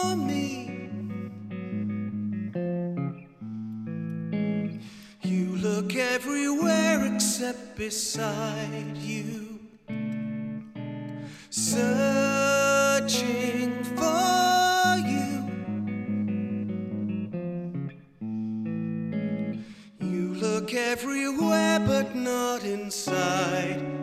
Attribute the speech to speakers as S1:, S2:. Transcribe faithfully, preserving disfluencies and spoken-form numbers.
S1: for me. You look everywhere except beside you, searching for you. You look everywhere but not inside.